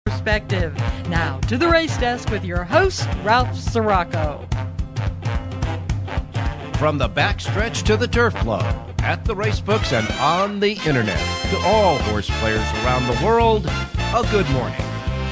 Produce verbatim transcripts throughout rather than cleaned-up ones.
perspective. Now to the race desk with your host, Ralph Sirocco. From the backstretch to the turf club, at the race books and on the internet, to all horse players around the world, a good morning.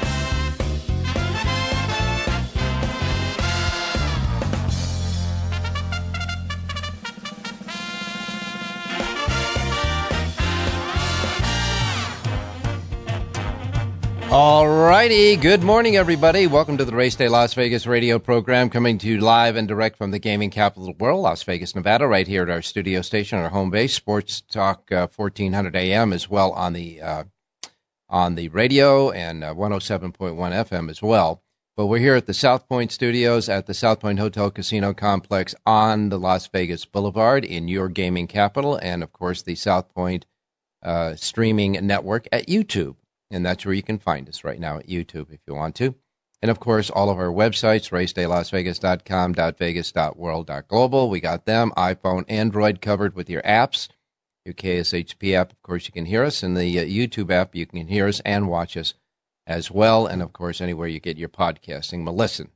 All righty. Good morning, everybody. Welcome to the Race Day Las Vegas radio program, coming to you live and direct from the gaming capital of the world, Las Vegas, Nevada, right here at our studio station, our home base, Sports Talk uh, fourteen hundred A M, as well on the uh, on the radio, and uh, one oh seven point one F M as well. But we're here at the South Point Studios at the South Point Hotel Casino Complex on the Las Vegas Boulevard in your gaming capital, and, of course, the South Point uh, streaming network at YouTube. And that's where you can find us right now at YouTube if you want to. And, of course, all of our websites, race day las vegas dot com, .vegas, .world, .global. We got them, iPhone, Android covered with your apps. Your K S H P app, of course, you can hear us. In the uh, YouTube app, you can hear us and watch us as well. And, of course, anywhere you get your podcasting. But listen,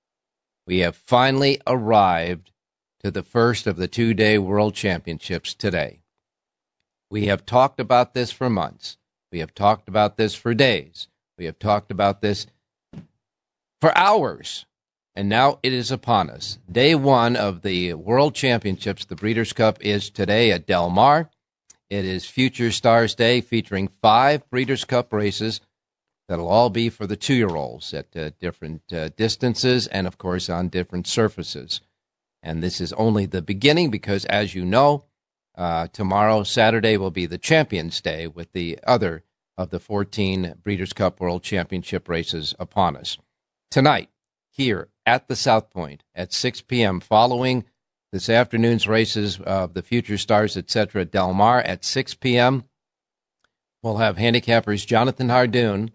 we have finally arrived to the first of the two-day World Championships today. We have talked about this for months. We have talked about this for days. We have talked about this for hours. And now it is upon us. Day one of the World Championships, the Breeders' Cup, is today at Del Mar. It is Future Stars Day, featuring five Breeders' Cup races that'll all be for the two-year-olds at uh, different uh, distances and, of course, on different surfaces. And this is only the beginning because, as you know, Uh, tomorrow, Saturday, will be the Champions Day with the other of the fourteen Breeders' Cup World Championship races upon us. Tonight, here at the South Point at six p.m., following this afternoon's races of the Future Stars, et cetera, at Del Mar at six p.m., we'll have handicappers Jonathan Hardoon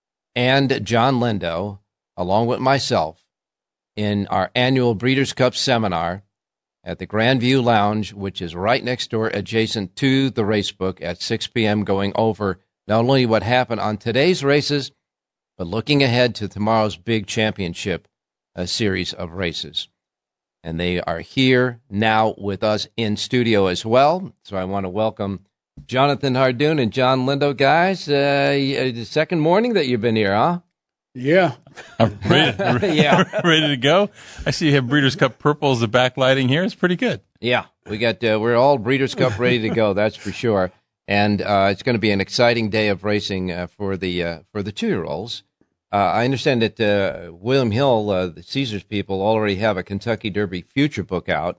and John Lindo, along with myself, in our annual Breeders' Cup seminar at the Grandview Lounge, which is right next door, adjacent to the Racebook, at six p.m., going over not only what happened on today's races, but looking ahead to tomorrow's big championship uh, series of races. And they are here now with us in studio as well. So I want to welcome Jonathan Hardoon and John Lindo. Guys, uh, the second morning that you've been here, huh? Yeah. I'm ready, ready, yeah. ready to go. I see you have Breeders' Cup purple as the backlighting here. It's pretty good. Yeah, we got uh, we're all Breeders' Cup ready to go. That's for sure. And uh, it's going to be an exciting day of racing uh, for the uh, for the two-year-olds. Uh, I understand that uh, William Hill, uh, the Caesars people, already have a Kentucky Derby future book out.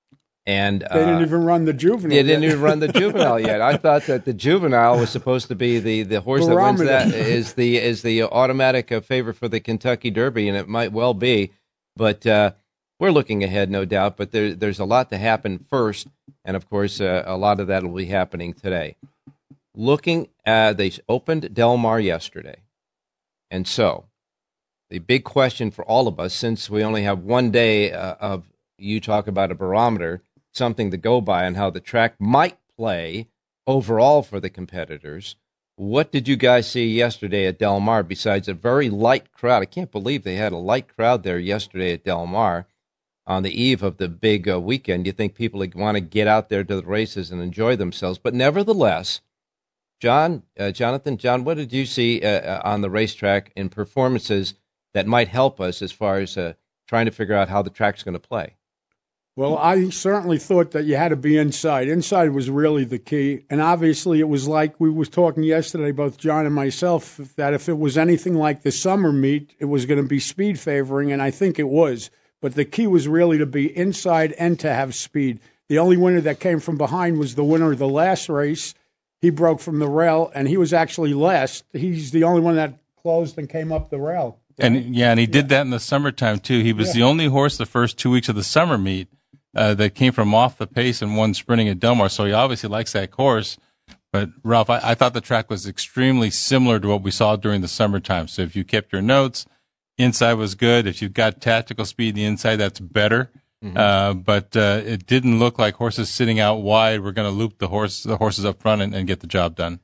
And uh, they didn't even run the juvenile. They didn't yet. even run the juvenile yet. I thought that the juvenile was supposed to be the, the horse Barometer. that wins that is the is the automatic uh, favorite for the Kentucky Derby, and it might well be. But uh, we're looking ahead, no doubt. But there, there's a lot to happen first, and of course, uh, a lot of that will be happening today. Looking at, they opened Del Mar yesterday, and so the big question for all of us, since we only have one day uh, of you talk about a barometer, something to go by on how the track might play overall for the competitors. What did you guys see yesterday at Del Mar besides a very light crowd? I can't believe they had a light crowd there yesterday at Del Mar on the eve of the big uh, weekend. You think people would want to get out there to the races and enjoy themselves. But nevertheless, John, uh, Jonathan, John, what did you see uh, on the racetrack in performances that might help us as far as uh, trying to figure out how the track's going to play? Well, I certainly thought that you had to be inside. Inside was really the key. And obviously it was like we was talking yesterday, both John and myself, that if it was anything like the summer meet, it was going to be speed favoring, and I think it was. But the key was really to be inside and to have speed. The only winner that came from behind was the winner of the last race. He broke from the rail, and he was actually last. He's the only one that closed and came up the rail. And yeah, and he did that in the summertime too. He was Yeah. the only horse the first two weeks of the summer meet uh, that came from off the pace and won sprinting at Del Mar. So he obviously likes that course. But Ralph, I, I thought the track was extremely similar to what we saw during the summertime. So if you kept your notes, inside was good. If you've got tactical speed, the inside, that's better. Mm-hmm. Uh, but uh, it didn't look like horses sitting out wide were going to loop the horse, the horses up front and, and get the job done.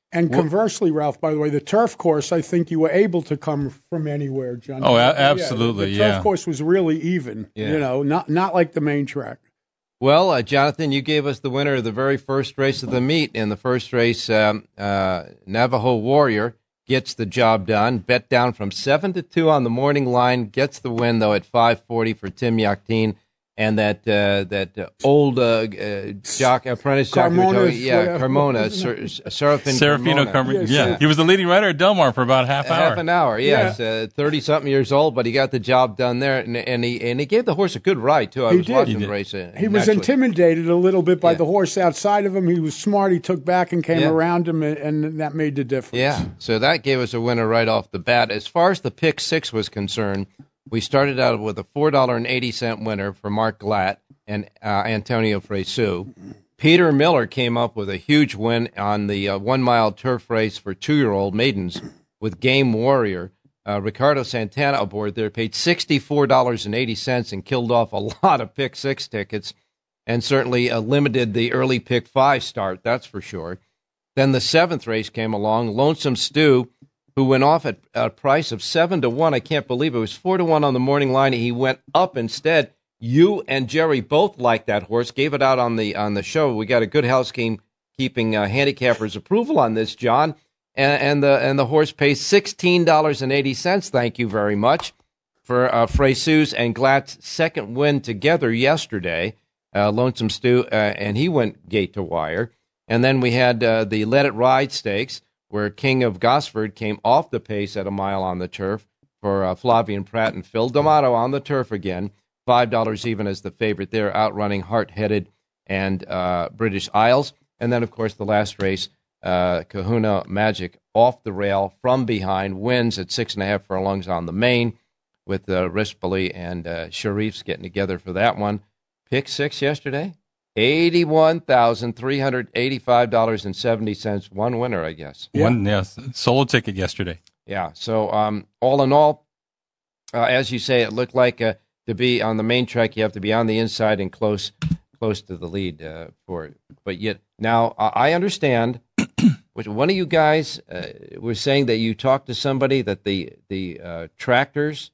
And conversely, Ralph, by the way, the turf course, I think you were able to come from anywhere, John. Oh, a- absolutely, yeah. The, the turf yeah. course was really even, Yeah. you know, not not like the main track. Well, uh, Jonathan, you gave us the winner of the very first race of the meet. In the first race, um, uh, Navajo Warrior gets the job done. Bet down from seven to two on the morning line. Gets the win, though, at five forty for Tim Yakteen. And that uh, that uh, old uh, uh, jock, apprentice jockey, Carmona, yeah, yeah. Carmona, Ser- Serafin Serafino Carmona. Carmona. Yes, Yeah, sir. he was the leading rider at Del Mar for about a half hour. Half an hour, yes. thirty-something uh, years old, but he got the job done there. And, and he and he gave the horse a good ride, too. I He was did. watching He the did. race. Uh, He was naturally. intimidated a little bit by Yeah. the horse outside of him. He was smart. He took back and came Yeah. around him, and, and that made the difference. Yeah, so that gave us a winner right off the bat. As far as the pick six was concerned, we started out with a four dollars and eighty cents winner for Mark Glatt and uh, Antonio Fresu. Peter Miller came up with a huge win on the uh, one-mile turf race for two-year-old maidens with Game Warrior. Uh, Ricardo Santana aboard there paid sixty-four dollars and eighty cents and killed off a lot of pick six tickets and certainly uh, limited the early pick five start, that's for sure. Then the seventh race came along. Lonesome Stew, who went off at a price of seven to one. I can't believe it. It was four to one on the morning line. He went up instead. You and Jerry both liked that horse. Gave it out on the on the show. We got a good housekeeping keeping uh, handicappers' approval on this, John. And, and the and the horse pays sixteen dollars and eighty cents. Thank you very much for uh, Fresu's and Glatt's second win together yesterday. Uh, Lonesome Stew, uh, and he went gate to wire. And then we had uh, the Let It Ride Stakes, where King of Gosford came off the pace at a mile on the turf for uh, Flavian Pratt and Phil D'Amato on the turf again. five dollars even as the favorite there, outrunning Heart Headed and uh, British Isles. And then, of course, the last race, uh, Kahuna Magic off the rail from behind, wins at six and a half furlongs on the main with uh, Rispoli and uh, Sharifs getting together for that one. Pick six yesterday, eighty-one thousand three hundred eighty-five dollars and seventy cents. One winner, I guess. One, yes, sold a ticket yesterday. Yeah, so um, all in all, uh, as you say, it looked like uh, to be on the main track, you have to be on the inside and close close to the lead uh, for it. But yet, now uh, I understand, which one of you guys uh, was saying that you talked to somebody that the, the uh, tractors,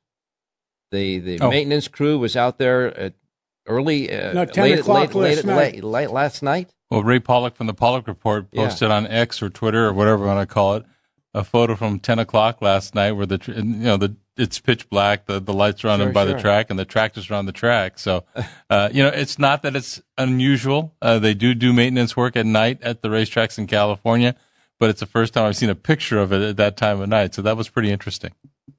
the, the Oh. maintenance crew was out there at early, uh, No, ten late, o'clock late, last late, night. late, late last night? Well, Ray Pollock from the Pollock Report Yeah. posted on X or Twitter or whatever you want to call it a photo from ten o'clock last night where the tr- you know the it's pitch black, the the lights are on Sure, by sure. the track, and the tractors are on the track. So, uh, you know, it's not that it's unusual. Uh, they do do maintenance work at night at the racetracks in California, but it's the first time I've seen a picture of it at that time of night. So that was pretty interesting.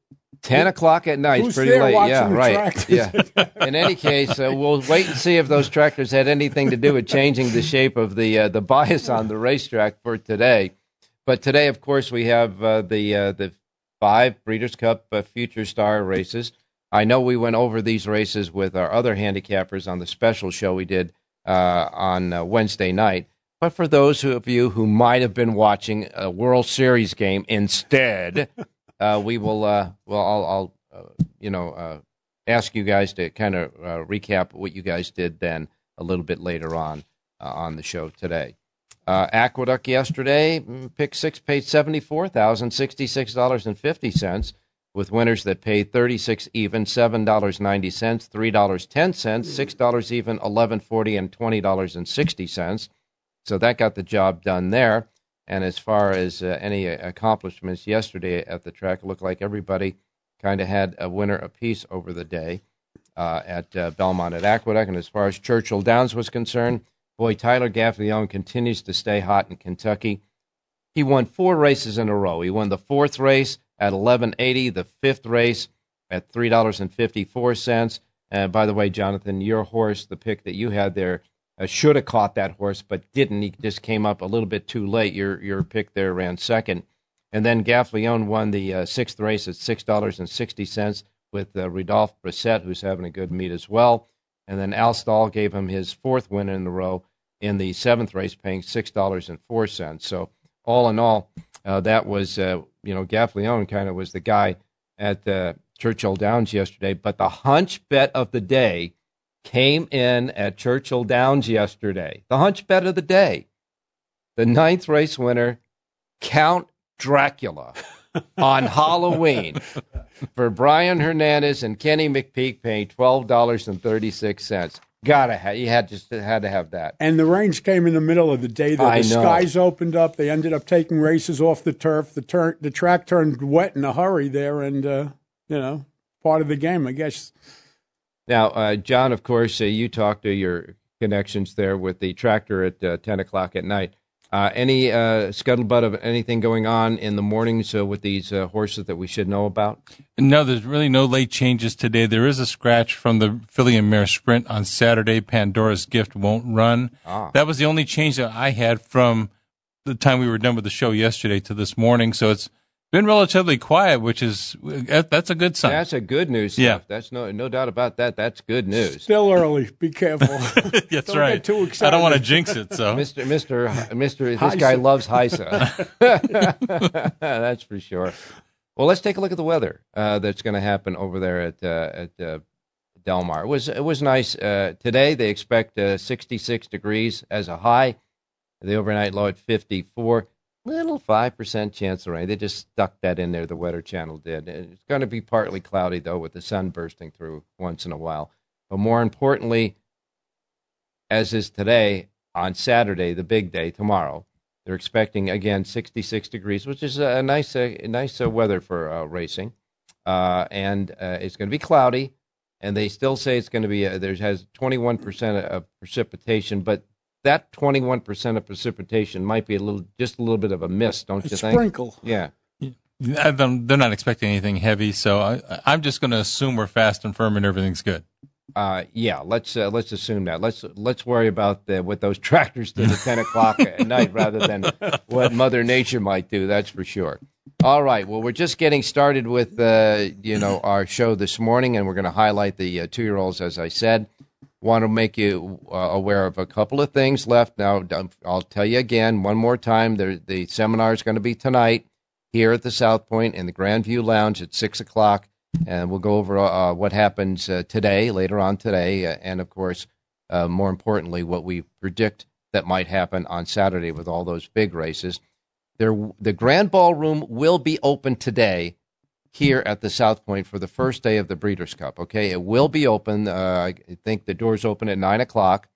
Ten o'clock at night, Who's pretty there late. watching Yeah, the right. tractors? Yeah. In any case, uh, we'll wait and see if those tractors had anything to do with changing the shape of the uh, the bias on the racetrack for today. But today, of course, we have uh, the uh, the five Breeders' Cup uh, Future Star races. I know we went over these races with our other handicappers on the special show we did uh, on uh, Wednesday night. But for those who- of you who might have been watching a World Series game instead, uh, we will. Uh, well, I'll, I'll uh, you know, uh, ask you guys to kind of uh, recap what you guys did then a little bit later on uh, on the show today. Uh, Aqueduct yesterday, mm, pick six paid seventy-four thousand sixty-six dollars and fifty cents, with winners that paid thirty-six even, seven dollars and ninety cents, three dollars and ten cents, six dollars even, eleven forty, and twenty dollars and sixty cents. So that got the job done there. And as far as uh, any uh, accomplishments yesterday at the track, it looked like everybody kind of had a winner apiece over the day uh, at uh, Belmont at Aqueduct. And as far as Churchill Downs was concerned, boy, Tyler Gaffalione continues to stay hot in Kentucky. He won four races in a row. He won the fourth race at eleven eighty, the fifth race at three dollars and fifty-four cents. Uh, by the way, Jonathan, your horse, the pick that you had there, uh, should have caught that horse, but didn't. He just came up a little bit too late. Your your pick there ran second. And then Gaffalione won the uh, sixth race at six dollars and sixty cents with uh, Rodolphe Brissett, who's having a good meet as well. And then Al Stahl gave him his fourth win in a row in the seventh race, paying six dollars and four cents. So all in all, uh, that was, uh, you know, Gaffalione kind of was the guy at uh, Churchill Downs yesterday. But the hunch bet of the day came in at Churchill Downs yesterday. The hunch bet of the day. The ninth race winner, Count Dracula on Halloween for Brian Hernandez and Kenny McPeak, paying twelve dollars and thirty-six cents. Gotta have, you had just had to have that. And the rains came in the middle of the day. Though. I The know. skies opened up. They ended up taking races off the turf. The turn, the track turned wet in a hurry there, and uh, you know, part of the game, I guess. Now, uh, John, of course, uh, you talked to your connections there with the tractor at uh, ten o'clock at night. Uh, any uh, scuttlebutt of anything going on in the mornings uh, with these uh, horses that we should know about? No, there's really no late changes today. There is a scratch from the Filly and Mare Sprint on Saturday. Pandora's Gift won't run. Ah. That was the only change that I had from the time we were done with the show yesterday to this morning. So it's been relatively quiet, which is that's a good sign. That's a good news stuff. Yeah. That's no no doubt about that. That's good news. Still early. Be careful. That's don't right. Get too excited. I don't want to jinx it. So, Mister Mister Mister This guy loves Heisa. That's for sure. Well, let's take a look at the weather uh, that's going to happen over there at uh, at uh, Del Mar. It was it was nice uh, today. They expect uh, sixty-six degrees as a high. The overnight low at fifty-four. Little five percent chance of rain. They just stuck that in there, the Weather Channel did. It's going to be partly cloudy, though, with the sun bursting through once in a while. But more importantly, as is today, on Saturday, the big day, tomorrow, they're expecting, again, sixty-six degrees, which is a nice uh, nice uh, weather for uh, racing. Uh, and uh, it's going to be cloudy, and they still say it's going to be, uh, there has twenty-one percent of precipitation, but that twenty-one percent of precipitation might be a little, just a little bit of a mist, don't a you think? Sprinkle. Yeah. They're not expecting anything heavy, so I, I'm just going to assume we're fast and firm and everything's good. Uh, yeah, let's uh, let's assume that. Let's let's worry about the, what those tractors did at ten o'clock at night rather than what Mother Nature might do. That's for sure. All right. Well, we're just getting started with uh, you know our show this morning, and we're going to highlight the uh, two-year-olds, as I said. Want to make you uh, aware of a couple of things left. Now, I'll tell you again one more time. There, the seminar is going to be tonight here at the South Point in the Grandview Lounge at six o'clock. And we'll go over uh, what happens uh, today, later on today, uh, and, of course, uh, more importantly, what we predict that might happen on Saturday with all those big races. There, the Grand Ballroom will be open today here at the South Point for the first day of the Breeders' Cup, okay? It will be open. Uh, I think the doors open at nine o'clock.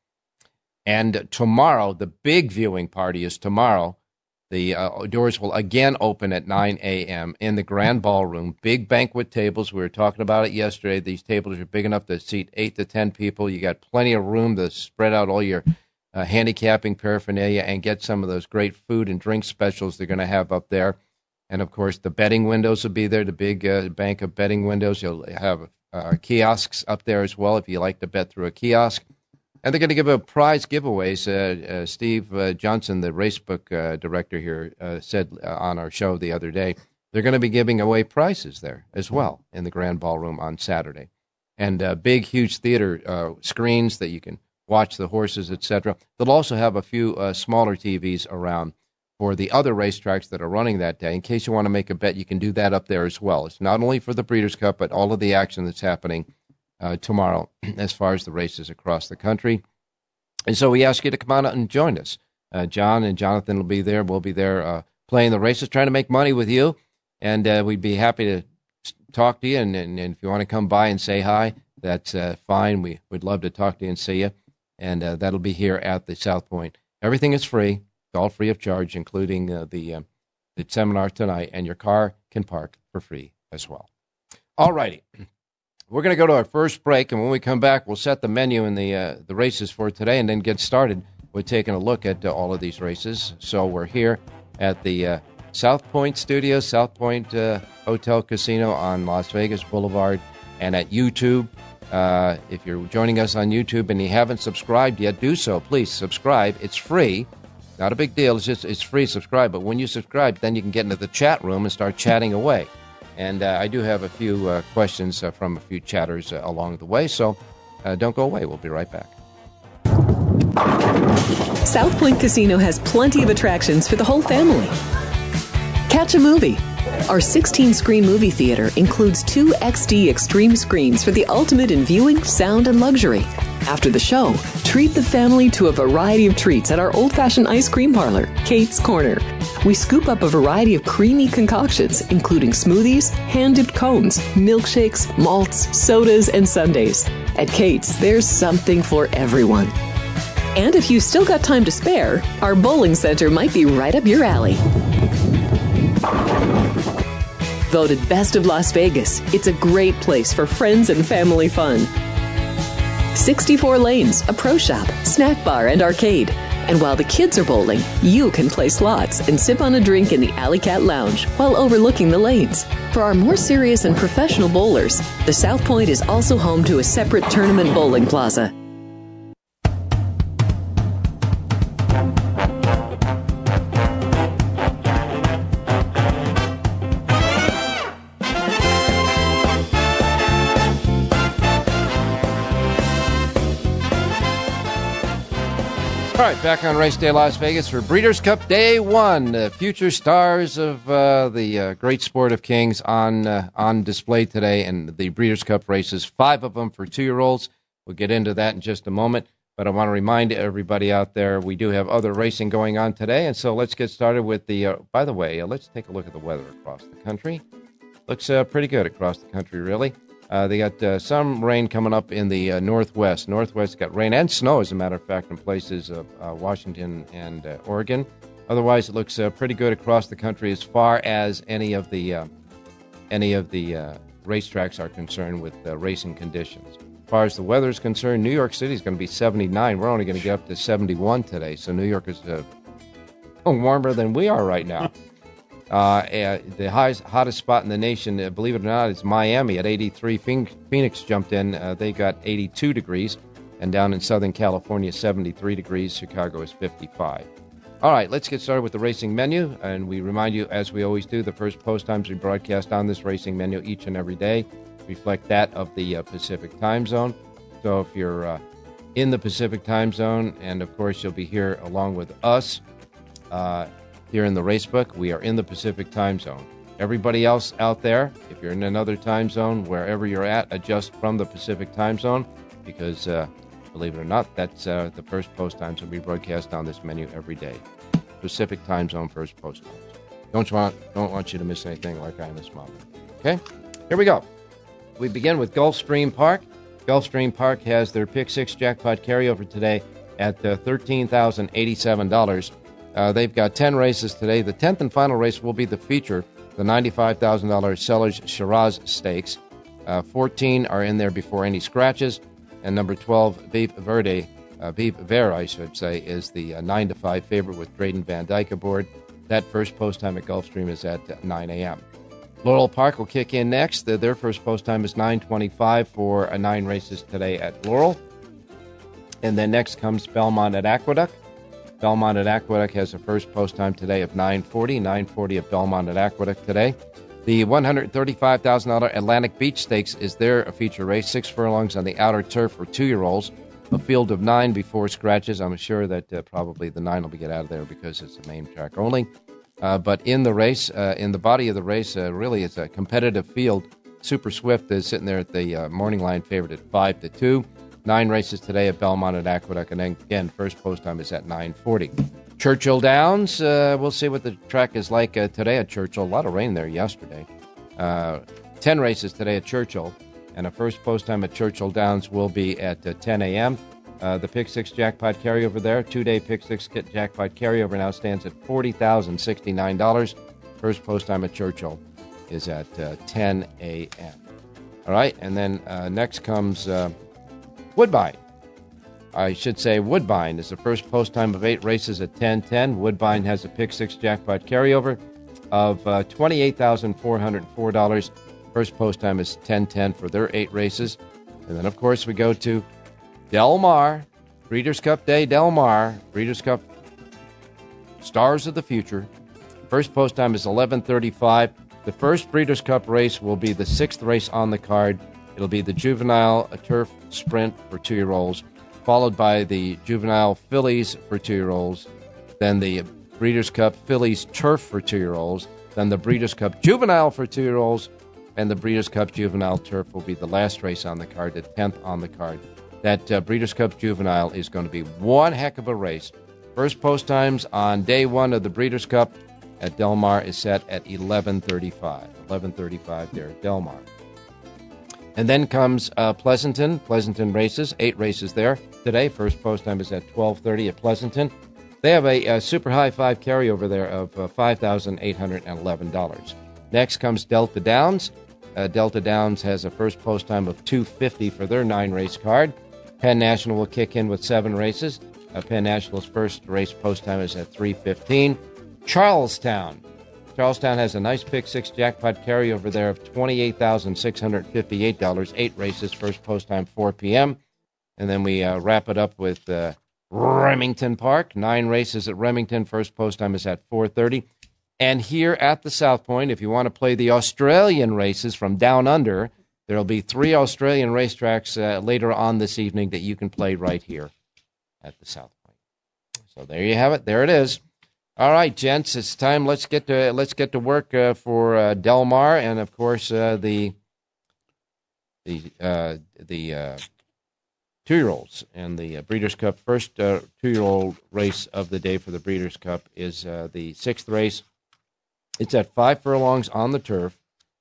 And tomorrow, the big viewing party is tomorrow. The uh, doors will again open at nine a.m. in the Grand Ballroom. Big banquet tables. We were talking about it yesterday. These tables are big enough to seat eight to ten people. You got plenty of room to spread out all your uh, handicapping paraphernalia and get some of those great food and drink specials they're going to have up there. And, of course, the betting windows will be there, the big uh, bank of betting windows. You'll have uh, kiosks up there as well if you like to bet through a kiosk. And they're going to give a prize giveaways. Uh, uh, Steve uh, Johnson, the racebook uh, director here, uh, said uh, on our show the other day, they're going to be giving away prizes there as well in the Grand Ballroom on Saturday. And uh, big, huge theater uh, screens that you can watch the horses, et cetera. They'll also have a few uh, smaller T Vs around for the other racetracks that are running that day. In case you want to make a bet, you can do that up there as well. It's not only for the Breeders' Cup, but all of the action that's happening uh, tomorrow as far as the races across the country. And so we ask you to come on out and join us. Uh, John and Jonathan will be there. We'll be there uh, playing the races, trying to make money with you. And uh, we'd be happy to talk to you. And, and, and if you want to come by and say hi, that's uh, fine. We, we'd love to talk to you and see you. And uh, that'll be here at the South Point. Everything is free. It's all free of charge, including uh, the, uh, the seminar tonight, and your car can park for free as well. All righty. We're going to go to our first break, and when we come back, we'll set the menu and the uh, the races for today and then get started with taking a look at uh, all of these races. So we're here at the uh, South Point Studios, South Point uh, Hotel Casino on Las Vegas Boulevard, and at YouTube. Uh, if you're joining us on YouTube and you haven't subscribed yet, do so. Please subscribe. It's free. Not a big deal. It's just it's free. Subscribe. But when you subscribe, then you can get into the chat room and start chatting away. And uh, I do have a few uh, questions uh, from a few chatters uh, along the way. So uh, don't go away. We'll be right back. South Point Casino has plenty of attractions for the whole family. Catch a movie. Our sixteen-screen movie theater includes two X D Extreme screens for the ultimate in viewing, sound, and luxury. After the show, treat the family to a variety of treats at our old-fashioned ice cream parlor, Kate's Corner. We scoop up a variety of creamy concoctions, including smoothies, hand-dipped cones, milkshakes, malts, sodas, and sundaes. At Kate's, there's something for everyone. And if you've still got time to spare, our bowling center might be right up your alley. Voted Best of Las Vegas, it's a great place for friends and family fun. sixty-four lanes, a pro shop, snack bar, and arcade. And while the kids are bowling, you can play slots and sip on a drink in the Alley Cat Lounge while overlooking the lanes. For our more serious and professional bowlers, the South Point is also home to a separate tournament bowling plaza. All right, back on Race Day Las Vegas for Breeders' Cup Day One. Uh, future stars of uh, the uh, great sport of kings on uh, on display today, and the Breeders' Cup races. Five of them for two-year-olds. We'll get into that in just a moment. But I want to remind everybody out there, we do have other racing going on today, and so let's get started with the. Uh, by the way, uh, let's take a look at the weather across the country. Looks uh, pretty good across the country, really. Uh, they got uh, some rain coming up in the uh, northwest. Northwest got rain and snow, as a matter of fact, in places of uh, Washington and uh, Oregon. Otherwise, it looks uh, pretty good across the country as far as any of the uh, any of the uh, racetracks are concerned with uh, racing conditions. As far as the weather is concerned, New York City is going to be seventy-nine. We're only going to get up to seventy-one today, so New York is uh, warmer than we are right now. Uh, the highest, hottest spot in the nation, uh, believe it or not, is Miami at eighty-three. Phoenix jumped in. Uh, they got eighty-two degrees. And down in Southern California, seventy-three degrees. Chicago is fifty-five. All right, let's get started with the racing menu. And we remind you, as we always do, the first post times we broadcast on this racing menu each and every day reflect that of the uh, Pacific time zone. So if you're uh, in the Pacific time zone, and of course you'll be here along with us, uh, here in the Racebook, we are in the Pacific time zone. Everybody else out there, if you're in another time zone, wherever you're at, adjust from the Pacific time zone because, uh, believe it or not, that's uh, the first post times that we broadcast on this menu every day. Pacific time zone first post times. Don't want, don't want you to miss anything like I miss Mom. Okay? Here we go. We begin with Gulfstream Park. Gulfstream Park has their Pick Six jackpot carryover today at uh, thirteen thousand eighty-seven dollars. Uh, they've got ten races today. The tenth and final race will be the feature, the ninety-five thousand dollars Sellers Shiraz Stakes. Uh, fourteen are in there before any scratches. And number twelve, Beep Verde, uh, Beep Ver, I should say, is the uh, nine to five favorite with Drayden Van Dyke aboard. That first post time at Gulfstream is at uh, nine a.m. Laurel Park will kick in next. Uh, their first post time is nine twenty-five for uh, nine races today at Laurel. And then next comes Belmont at Aqueduct. Belmont at Aqueduct has a first post time today of nine forty. nine forty at Belmont at Aqueduct today. The one hundred thirty-five thousand dollars Atlantic Beach Stakes is their feature race. Six furlongs on the outer turf for two-year-olds. A field of nine before scratches. I'm sure that uh, probably the nine will be get out of there because it's a main track only. Uh, but in the race, uh, in the body of the race, uh, really it's a competitive field. Super Swift is sitting there at the uh, morning line favorite at five to two. Nine races today at Belmont at Aqueduct, and then again, first post time is at nine forty. Churchill Downs, uh, we'll see what the track is like uh, today at Churchill. A lot of rain there yesterday. Uh, ten races today at Churchill, and a first post time at Churchill Downs will be at uh, ten a.m. Uh, the Pick Six jackpot carryover there, two-day Pick Six jackpot carryover now stands at forty thousand sixty-nine dollars. First post time at Churchill is at uh, ten a.m. All right, and then uh, next comes... Uh, Woodbine. I should say Woodbine is the first post time of eight races at ten ten. Woodbine has a Pick Six jackpot carryover of uh, twenty-eight thousand four hundred four dollars. First post time is ten ten for their eight races. And then, of course, we go to Del Mar, Breeders' Cup Day, Del Mar, Breeders' Cup Stars of the Future. First post time is eleven thirty-five. The first Breeders' Cup race will be the sixth race on the card. It'll be the Juvenile Turf Sprint for two-year-olds, followed by the Juvenile Fillies for two-year-olds, then the Breeders' Cup Fillies Turf for two-year-olds, then the Breeders' Cup Juvenile for two-year-olds, and the Breeders' Cup Juvenile Turf will be the last race on the card, the tenth on the card that uh, Breeders' Cup Juvenile is going to be one heck of a race. First post times on day one of the Breeders' Cup at Del Mar is set at eleven thirty-five. eleven thirty-five there at Del Mar. And then comes uh, Pleasanton. Pleasanton races, eight races there today. First post time is at twelve thirty at Pleasanton. They have a, a super high five carryover there of uh, five thousand eight hundred eleven dollars. Next comes Delta Downs. Uh, Delta Downs has a first post time of two fifty for their nine race card. Penn National will kick in with seven races. Uh, Penn National's first race post time is at three fifteen. Charlestown. Charlestown has a nice pick six jackpot carryover there of twenty-eight thousand six hundred fifty-eight dollars. Eight races, first post time four p.m. And then we uh, wrap it up with uh, Remington Park. Nine races at Remington. First post time is at four thirty. And here at the South Point, if you want to play the Australian races from down under, there will be three Australian racetracks uh, later on this evening that you can play right here at the South Point. So there you have it. There it is. All right, gents, it's time. Let's get to let's get to work uh, for uh, Del Mar, and of course uh, the the uh, the uh, two-year-olds and the uh, Breeders' Cup. First uh, two-year-old race of the day for the Breeders' Cup is uh, the sixth race. It's at five furlongs on the turf,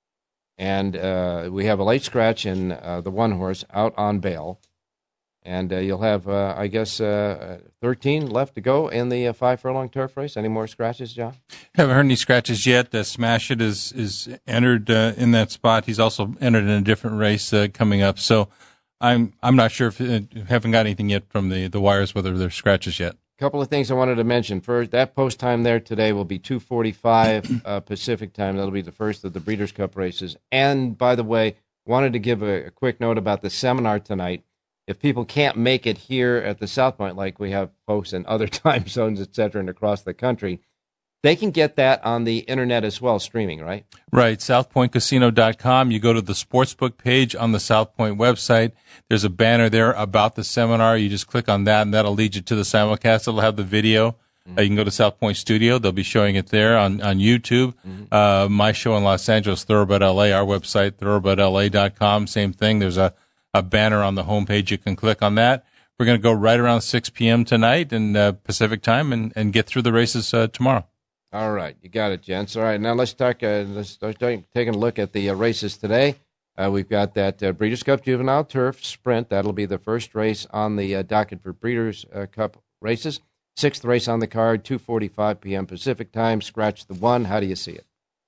and uh, we have a late scratch in uh, the one horse out on bail. And uh, you'll have, uh, I guess, uh, thirteen left to go in the uh, five-furlong turf race. Any more scratches, John? Haven't heard any scratches yet. Uh, Smash It is is entered uh, in that spot. He's also entered in a different race uh, coming up. So I'm I'm not sure if uh, haven't got anything yet from the, the wires whether there's scratches yet. A couple of things I wanted to mention. First, that post time there today will be two forty-five uh, Pacific time. That'll be the first of the Breeders' Cup races. And by the way, wanted to give a, a quick note about the seminar tonight. If people can't make it here at the South Point, like we have folks in other time zones, et cetera, and across the country, they can get that on the internet as well, streaming, right? Right, south point casino dot com. You go to the sportsbook page on the South Point website. There's a banner there about the seminar. You just click on that, and that'll lead you to the simulcast. It'll have the video. Mm-hmm. Uh, you can go to South Point Studio. They'll be showing it there on, on YouTube. Mm-hmm. Uh, my show in Los Angeles, Thoroughbred L A, our website, thoroughbred L A dot com. Same thing. There's a a banner on the homepage. You can click on that. We're going to go right around six p.m. tonight in uh, Pacific time and, and get through the races uh, tomorrow. All right. You got it, gents. All right. Now let's talk, uh, let's start taking a look at the uh, races today. Uh, we've got that uh, Breeders' Cup Juvenile Turf Sprint. That'll be the first race on the uh, docket for Breeders' uh, Cup races. Sixth race on the card, two forty-five p.m. Pacific time. Scratch the one. How do you see it?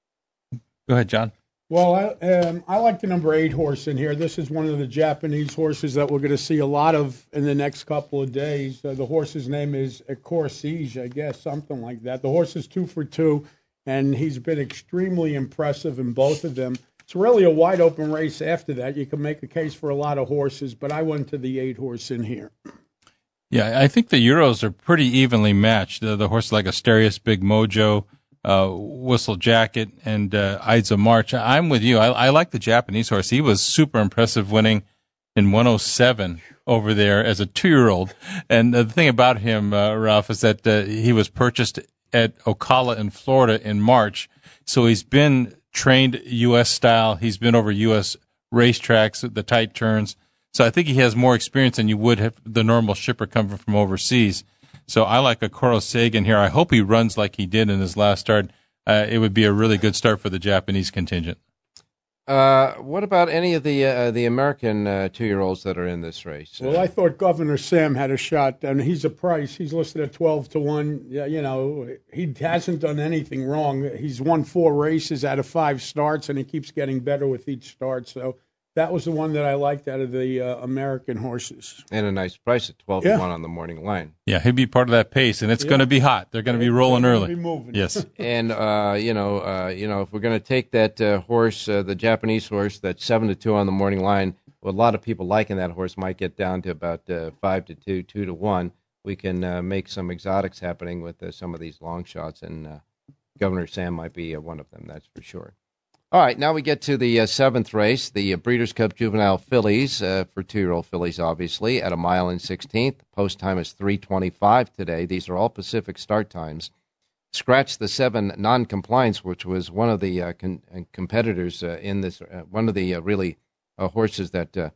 Go ahead, John. Well, I, um, I like the number eight horse in here. This is one of the Japanese horses that we're going to see a lot of in the next couple of days. Uh, the horse's name is Corsige, I guess, something like that. The horse is two for two, and he's been extremely impressive in both of them. It's really a wide-open race after that. You can make a case for a lot of horses, but I went to the eight horse in here. Yeah, I think the Euros are pretty evenly matched. The, the horse like Asterius, Big Mojo, Uh, Whistle Jacket, and uh, Ides of March. I'm with you. I, I like the Japanese horse. He was super impressive winning in one oh seven over there as a two-year-old. And the thing about him, uh, Ralph, is that uh, he was purchased at Ocala in Florida in March. So he's been trained U S style. He's been over U S racetracks, the tight turns. So I think he has more experience than you would have the normal shipper coming from overseas. So I like a Koro Sagan here. I hope he runs like he did in his last start. Uh, it would be a really good start for the Japanese contingent. Uh, what about any of the uh, the American uh, two-year-olds that are in this race? Well, I thought Governor Sam had a shot, and he's a price. He's listed at twelve to one. Yeah, you know, he hasn't done anything wrong. He's won four races out of five starts, and he keeps getting better with each start. So that was the one that I liked out of the uh, American horses. And a nice price at twelve yeah. to one on the morning line. Yeah, he'll be part of that pace, and it's yeah. going to be hot. They're going to be rolling They're early. Be moving. Yes. And, uh, you know, uh, you know, if we're going to take that uh, horse, uh, the Japanese horse, that's seven to two on the morning line, well, a lot of people liking that horse might get down to about uh, five to two, two to one. We can uh, make some exotics happening with uh, some of these long shots, and uh, Governor Sam might be uh, one of them, that's for sure. All right, now we get to the uh, seventh race, the uh, Breeders' Cup Juvenile Fillies, uh, for two-year-old fillies, obviously, at a mile and sixteenth. Post time is three twenty-five today. These are all Pacific start times. Scratch the seven non-compliance, which was one of the uh, con- competitors uh, in this, uh, one of the uh, really uh, horses that uh,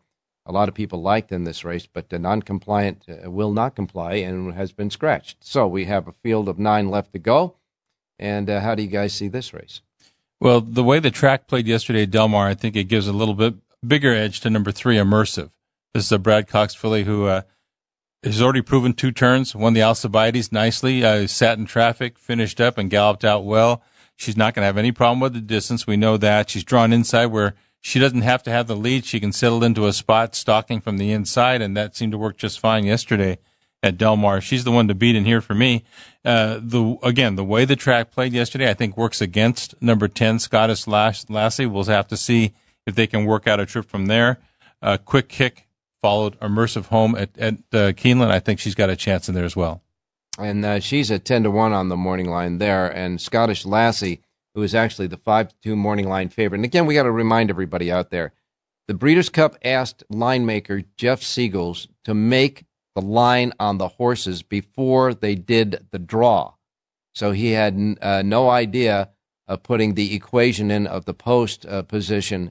a lot of people liked in this race, but the non-compliant uh, will not comply and has been scratched. So we have a field of nine left to go. And uh, how do you guys see this race? Well, the way the track played yesterday at Del Mar, I think it gives a little bit bigger edge to number three, Immersive. This is a Brad Cox filly who uh, has already proven two turns, won the Alcibiades nicely, uh, sat in traffic, finished up, and galloped out well. She's not going to have any problem with the distance. We know that. She's drawn inside where she doesn't have to have the lead. She can settle into a spot stalking from the inside, and that seemed to work just fine yesterday at Del Mar. She's the one to beat in here for me. Uh, the again, the way the track played yesterday, I think works against number ten, Scottish Lassie. We'll have to see if they can work out a trip from there. Uh, Quick Kick followed Immersive home at, at uh, Keeneland. I think she's got a chance in there as well. And uh, she's at ten to one on the morning line there. And Scottish Lassie, who is actually the five to two morning line favorite. And again, we got to remind everybody out there, the Breeders' Cup asked line maker Jeff Siegels to make the line on the horses before they did the draw. So he had uh, no idea of putting the equation in of the post uh, position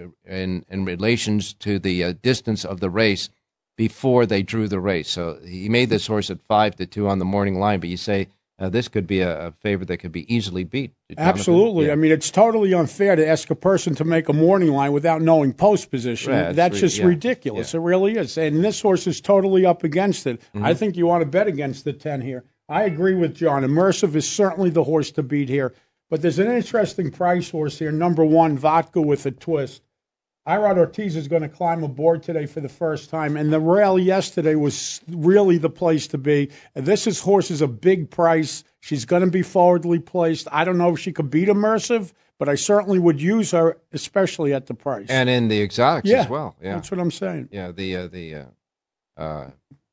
in, in relations to the uh, distance of the race before they drew the race. So he made this horse at five to two on the morning line, but you say, Uh, this could be a, a favorite that could be easily beat. Jonathan? Absolutely. Yeah. I mean, it's totally unfair to ask a person to make a morning line without knowing post position. Yeah, That's re- just yeah. ridiculous. Yeah. It really is. And this horse is totally up against it. Mm-hmm. I think you want to bet against the ten here. I agree with John. Immersive is certainly the horse to beat here. But there's an interesting price horse here. Number one, Vodka with a Twist. Irad Ortiz is going to climb aboard today for the first time, and the rail yesterday was really the place to be. This is horse is a big price. She's going to be forwardly placed. I don't know if she could beat Immersive, but I certainly would use her, especially at the price. And in the exotics yeah, as well. Yeah, that's what I'm saying. Yeah, the uh, the uh, uh,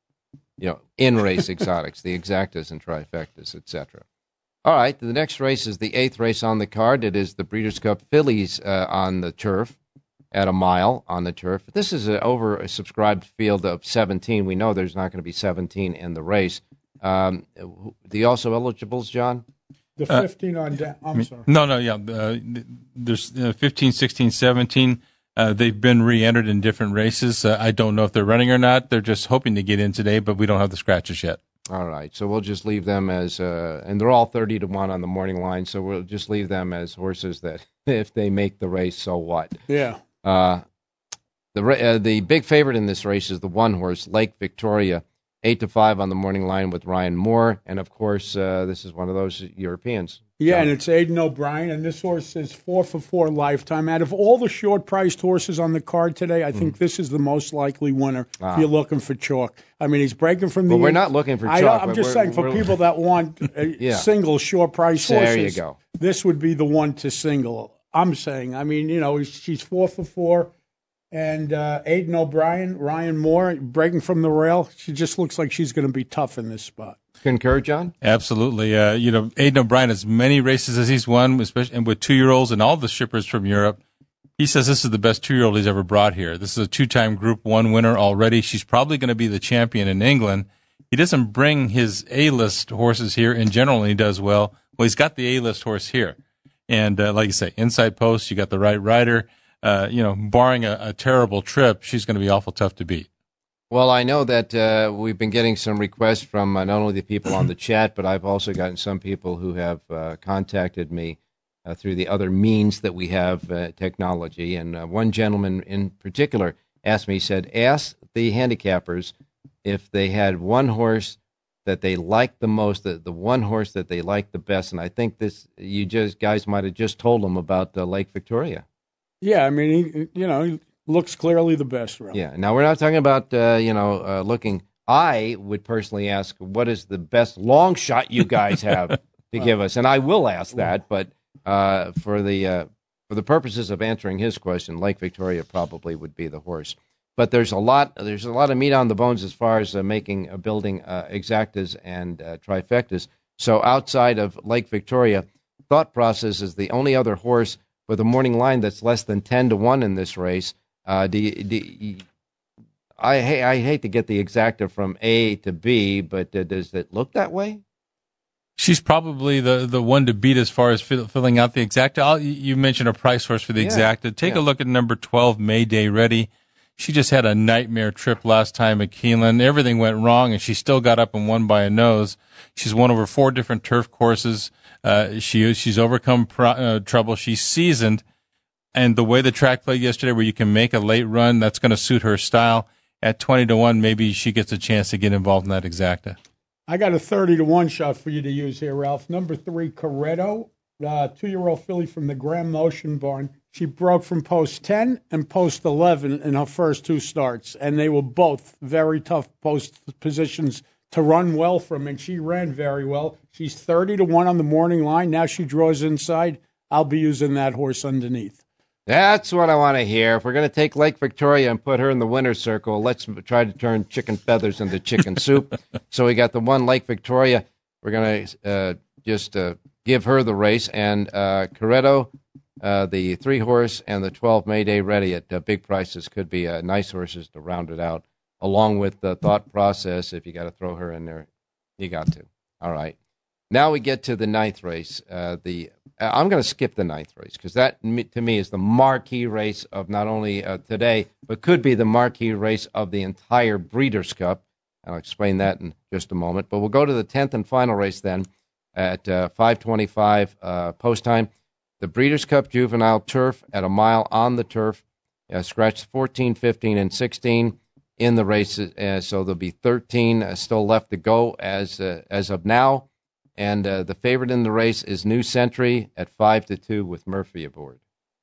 you know in race exotics, the exactas and trifectas, et cetera. All right, the next race is the eighth race on the card. It is the Breeders' Cup Fillies uh, on the turf. At a mile on the turf. This is an oversubscribed field of seventeen. We know there's not going to be seventeen in the race. Um, the also eligibles, John? The fifteen uh, on down. I'm sorry. No, no, yeah. Uh, there's uh, fifteen, sixteen, seventeen. Uh, they've been re-entered in different races. Uh, I don't know if they're running or not. They're just hoping to get in today, but we don't have the scratches yet. All right, so we'll just leave them as, uh, and they're all thirty to one on the morning line, so we'll just leave them as horses that if they make the race, so what? Yeah. Uh, the uh, the big favorite in this race is the one horse, Lake Victoria, eight to five on the morning line with Ryan Moore, and of course, uh, this is one of those Europeans. Yeah, John. And it's Aidan O'Brien, and this horse is four for four lifetime. Out of all the short-priced horses on the card today, I think mm. this is the most likely winner ah. if you're looking for chalk. I mean, he's breaking from the. Well, we're not looking for chalk. I, I'm just saying, for people that want a yeah. single short-priced horses, there you go. This would be the one to single. I'm saying. I mean, you know, she's four for four. And uh, Aidan O'Brien, Ryan Moore, breaking from the rail. She just looks like she's going to be tough in this spot. Concur, John? Absolutely. Uh, you know, Aidan O'Brien has many races as he's won, especially and with two-year-olds and all the shippers from Europe. He says this is the best two-year-old he's ever brought here. This is a two-time Group One winner already. She's probably going to be the champion in England. He doesn't bring his A-list horses here in general, and he does well. Well, he's got the A-list horse here. And uh, like you say, inside post, you got the right rider. Uh, you know, barring a, a terrible trip, she's going to be awful tough to beat. Well, I know that uh, we've been getting some requests from uh, not only the people on the chat, but I've also gotten some people who have uh, contacted me uh, through the other means that we have, uh, technology. And uh, one gentleman in particular asked me, he said, ask the handicappers if they had one horse that they liked the most, the, the one horse that they liked the best. And I think this, you just guys might have just told them about uh, Lake Victoria. Yeah, I mean, he, you know, he looks clearly the best. Really. Yeah. Now, we're not talking about, uh, you know, uh, looking. I would personally ask, what is the best long shot you guys have to well, give us? And I will ask that, but uh, for the uh, for the purposes of answering his question, Lake Victoria probably would be the horse. But there's a lot there's a lot of meat on the bones as far as uh, making uh, building uh, exactas and uh, trifectas. So outside of Lake Victoria, Thought Process is the only other horse with a morning line that's less than ten to one in this race. Uh, do you, do you, I, I hate to get the exacta from A to B, but uh, does it look that way? She's probably the, the one to beat as far as fill, filling out the exacta. I'll, you mentioned a price horse for the yeah. exacta. Take yeah. a look at number twelve, Mayday Ready. She just had a nightmare trip last time at Keeneland. Everything went wrong, and she still got up and won by a nose. She's won over four different turf courses. Uh, she she's overcome pro, uh, trouble. She's seasoned, and the way the track played yesterday, where you can make a late run, that's going to suit her style. At twenty to one, maybe she gets a chance to get involved in that exacta. I got a thirty to one shot for you to use here, Ralph. Number three, Coretto, uh, two-year-old filly from the Graham Motion Barn. She broke from post ten and post eleven in her first two starts, and they were both very tough post positions to run well from, and she ran very well. She's thirty to one on the morning line. Now she draws inside. I'll be using that horse underneath. That's what I want to hear. If we're going to take Lake Victoria and put her in the winner's circle, let's try to turn chicken feathers into chicken soup. So we got the one Lake Victoria. We're going to uh, just uh, give her the race, and uh, Coretto, Uh, the three horse and the twelve Mayday Ready at uh, big prices could be uh, nice horses to round it out, along with the thought process. If you got to throw her in there, you got to. All right. Now we get to the ninth race. Uh, the uh, I'm going to skip the ninth race because that, to me, is the marquee race of not only uh, today, but could be the marquee race of the entire Breeders' Cup. I'll explain that in just a moment. But we'll go to the tenth and final race then at uh, five twenty-five uh, post time. The Breeders' Cup Juvenile Turf at a mile on the turf. Uh, scratched fourteen, fifteen, and sixteen in the races, uh, so there'll be thirteen uh, still left to go as uh, as of now. And uh, the favorite in the race is New Century at five to two with Murphy aboard.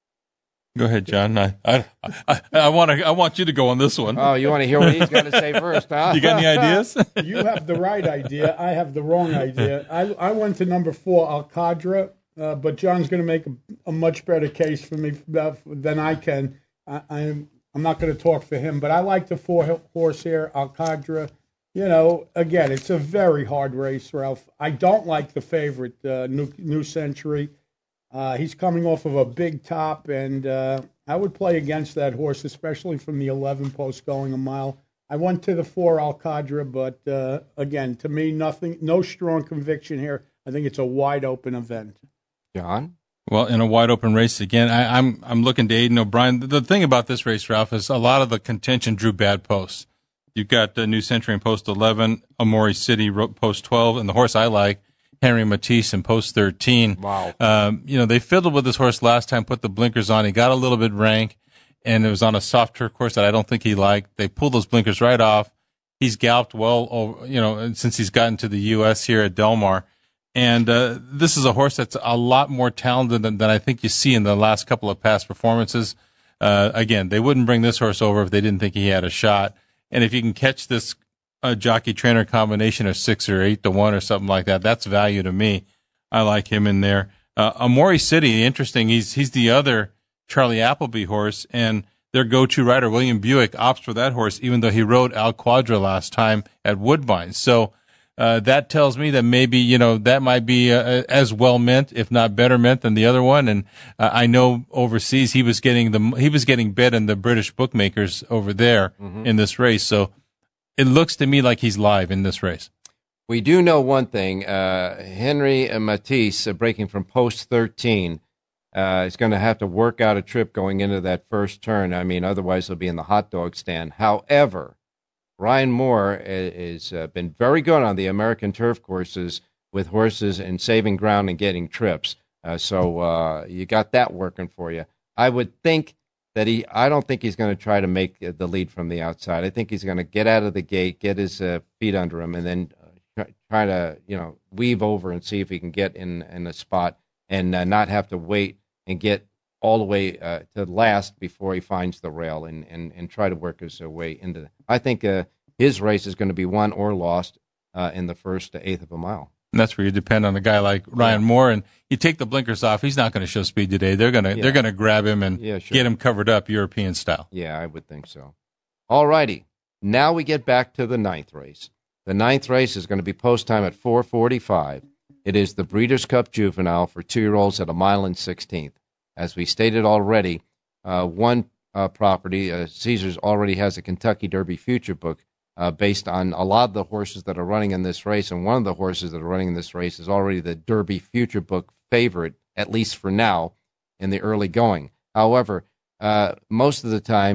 Go ahead, John. I I, I, I want to I want you to go on this one. Oh, you want to hear what he's got to say first, huh? You got any ideas? You have the right idea. I have the wrong idea. I I went to number four, Alcadra. Uh, but John's going to make a, a much better case for me uh, than I can. I, I'm I'm not going to talk for him, but I like the four horse here, Alcadra. You know, again, it's a very hard race, Ralph. I don't like the favorite, uh, New, New Century. Uh, he's coming off of a big top, and uh, I would play against that horse, especially from the eleven post going a mile. I went to the four, Alcadra, but uh, again, to me, nothing, no strong conviction here. I think it's a wide open event. John? Well, in a wide open race again, I, I'm I'm looking to Aidan O'Brien. The, the thing about this race, Ralph, is a lot of the contention drew bad posts. You've got uh, New Century in post eleven, Amori City post twelve, and the horse I like, Henry Matisse, in post thirteen. Wow. Um, you know, they fiddled with this horse last time, put the blinkers on. He got a little bit rank, and it was on a soft turf course that I don't think he liked. They pulled those blinkers right off. He's galloped well, over, you know, since he's gotten to the U S here at Del Mar. And uh, this is a horse that's a lot more talented than, than I think you see in the last couple of past performances. Uh, again, they wouldn't bring this horse over if they didn't think he had a shot. And if you can catch this uh, jockey-trainer combination of six or eight to one or something like that, that's value to me. I like him in there. Uh, Amori City, interesting. He's he's the other Charlie Appleby horse, and their go-to rider, William Buick, opts for that horse, even though he rode Al Quadra last time at Woodbine. So Uh, that tells me that maybe, you know, that might be uh, as well meant, if not better meant, than the other one. And uh, I know overseas he was getting the he was getting bet in the British bookmakers over there mm-hmm. in this race. So it looks to me like he's live in this race. We do know one thing: uh, Henry Matisse, uh, breaking from post thirteen, uh, is going to have to work out a trip going into that first turn. I mean, otherwise he'll be in the hot dog stand. However, Ryan Moore has uh, been very good on the American turf courses with horses and saving ground and getting trips. Uh, so uh, you got that working for you. I would think that he, I don't think he's going to try to make the lead from the outside. I think he's going to get out of the gate, get his uh, feet under him, and then uh, try to, you know, weave over and see if he can get in, in a spot and uh, not have to wait and get all the way uh, to last before he finds the rail and, and, and try to work his way into the, I think uh, his race is going to be won or lost uh, in the first eighth of a mile. And that's where you depend on a guy like Ryan yeah. Moore, and you take the blinkers off. He's not going to show speed today. They're going to yeah. they're going to grab him and yeah, sure. get him covered up European style. Yeah, I would think so. All righty, now we get back to the ninth race. The ninth race is going to be post time at four forty-five. It is the Breeders' Cup Juvenile for two-year-olds at a mile and sixteenth. As we stated already, uh, one uh, property, uh, Caesars already has a Kentucky Derby future book uh, based on a lot of the horses that are running in this race, and one of the horses that are running in this race is already the Derby future book favorite, at least for now, in the early going. However, uh, most of the time,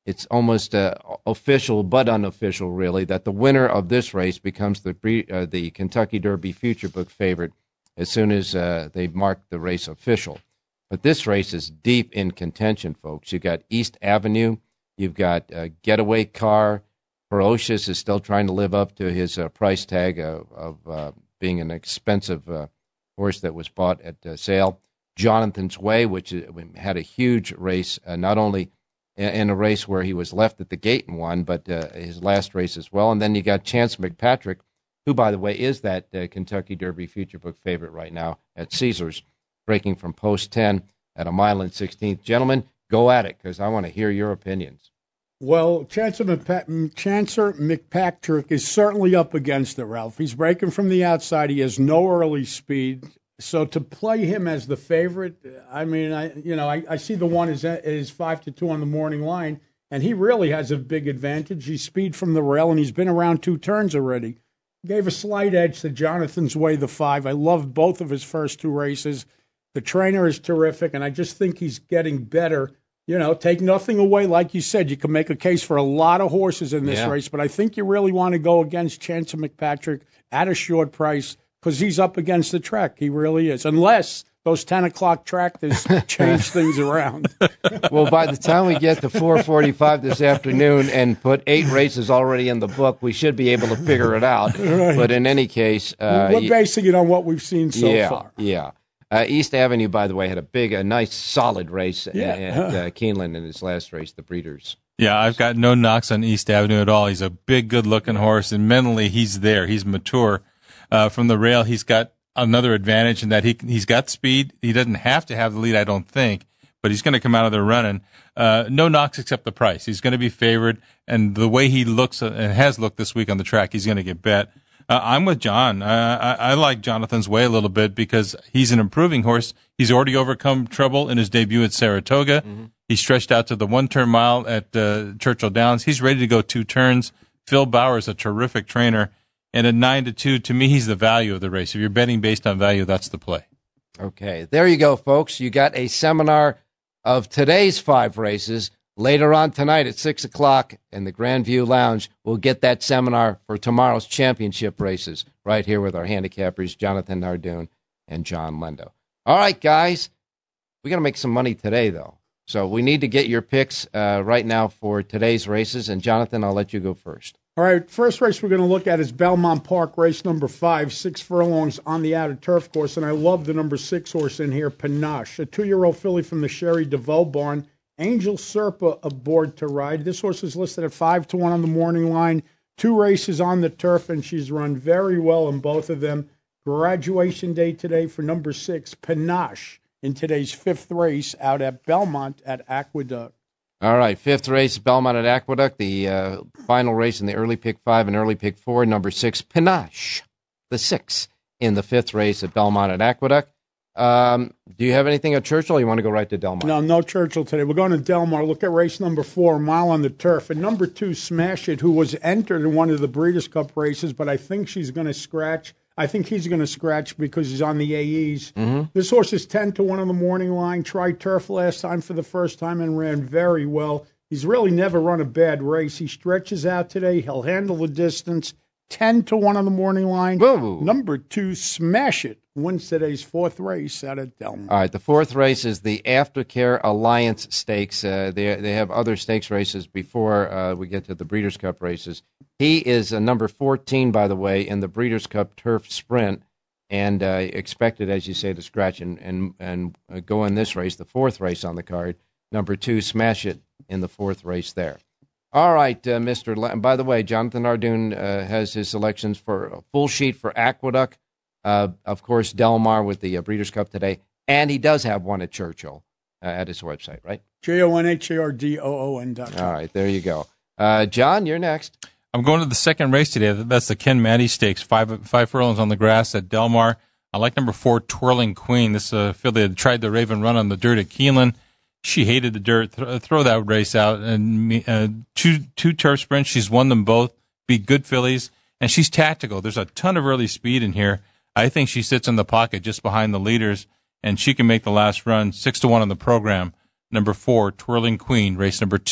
it's almost uh, official but unofficial, really, that the winner of this race becomes the uh, the Kentucky Derby Future Book favorite as soon as uh, they mark the race official. But this race is deep in contention, folks. You've got East Avenue. You've got uh, Getaway Car. Ferocious is still trying to live up to his uh, price tag of, of uh, being an expensive uh, horse that was bought at uh, sale. Jonathan's Way, which had a huge race, uh, not only in a race where he was left at the gate and won, but uh, his last race as well. And then you got Chance McPatrick, who, by the way, is that uh, Kentucky Derby Future Book favorite right now at Caesars, breaking from post ten at a mile and sixteenth. Gentlemen, go at it, because I want to hear your opinions. Well, Chancer McPatrick, Chancer McPatrick is certainly up against it, Ralph. He's breaking from the outside. He has no early speed. So to play him as the favorite, I mean, I you know, I, I see the one is is five to two on the morning line, and he really has a big advantage. He's speed from the rail, and he's been around two turns already. Gave a slight edge to Jonathan's Way, the five. I loved both of his first two races. The trainer is terrific, and I just think he's getting better. You know, take nothing away. Like you said, you can make a case for a lot of horses in this yeah. race, but I think you really want to go against Chancer McPatrick at a short price, because he's up against the track. He really is. Unless those ten o'clock tractors change things around. Well, by the time we get to four forty-five this afternoon and put eight races already in the book, we should be able to figure it out. Right. But in any case... Uh, We're basing it on what we've seen so yeah, far. Yeah. Uh, East Avenue, by the way, had a big, a nice, solid race yeah. at uh, Keeneland in his last race, the Breeders'. Yeah, I've got no knocks on East Avenue at all. He's a big, good-looking horse, and mentally he's there. He's mature. Uh, from the rail, he's got another advantage in that he he's got speed. He doesn't have to have the lead, I don't think, but he's going to come out of there running. Uh, no knocks except the price. He's going to be favored, and the way he looks and has looked this week on the track, he's going to get bet. Uh, I'm with John. Uh, I, I like Jonathan's Way a little bit because he's an improving horse. He's already overcome trouble in his debut at Saratoga. Mm-hmm. He stretched out to the one-turn mile at uh, Churchill Downs. He's ready to go two turns. Phil Bauer is a terrific trainer. And at nine to two, to me, he's the value of the race. If you're betting based on value, that's the play. Okay, there you go, folks. You got a seminar of today's five races. Later on tonight at six o'clock in the Grandview Lounge, we'll get that seminar for tomorrow's championship races right here with our handicappers, Jonathan Nardoon and John Lendo. All right, guys, we got to make some money today, though. So we need to get your picks uh, right now for today's races. And, Jonathan, I'll let you go first. All right, first race we're going to look at is Belmont Park, race number five, six furlongs on the outer turf course, and I love the number six horse in here, Panache, a two-year-old filly from the Sherry DeVoe barn. Angel Serpa aboard to ride. This horse is listed at five to one on the morning line, two races on the turf, and she's run very well in both of them. Graduation day today for number six, Panache, in today's fifth race out at Belmont at Aqueduct. All right, fifth race, Belmont at Aqueduct, the uh, final race in the early pick five and early pick four, number six, Panache, the six in the fifth race at Belmont at Aqueduct. Um, do you have anything at Churchill, or you want to go right to Del Mar? No, no Churchill today. We're going to Del Mar. Look at race number four, Mile on the Turf. And number two, Smash It, who was entered in one of the Breeders' Cup races, but I think she's going to scratch. I think he's going to scratch because he's on the A Es. Mm-hmm. This horse is ten to one on the morning line. Tried turf last time for the first time and ran very well. He's really never run a bad race. He stretches out today. He'll handle the distance. ten to one on the morning line. Whoa. Number two, Smash It, wins today's fourth race out at Del Mar. All right, the fourth race is the Aftercare Alliance Stakes. Uh, they they have other stakes races before uh, we get to the Breeders' Cup races. He is uh, number fourteen, by the way, in the Breeders' Cup Turf Sprint, and uh, expected, as you say, to scratch and and, and uh, go in this race, the fourth race on the card. Number two, Smash It, in the fourth race there. All right, uh, Mister La- by the way, Jonathan Nardoon uh, has his selections for a full sheet for Aqueduct. Uh, of course, Del Mar with the uh, Breeders' Cup today. And he does have one at Churchill uh, at his website, right? J O N H A R D O O N dot com. All right, there you go. Uh, John, you're next. I'm going to the second race today. That's the Ken Matty Stakes, five five furlongs on the grass at Del Mar. I like number four, Twirling Queen. This uh, filly had tried the Raven Run on the dirt at Keeneland. She hated the dirt. Th- throw that race out. And uh, two two turf sprints. She's won them both. Beat good fillies. And she's tactical. There's a ton of early speed in here. I think she sits in the pocket just behind the leaders, and she can make the last run. Six to one on the program. Number four, Twirling Queen, race number two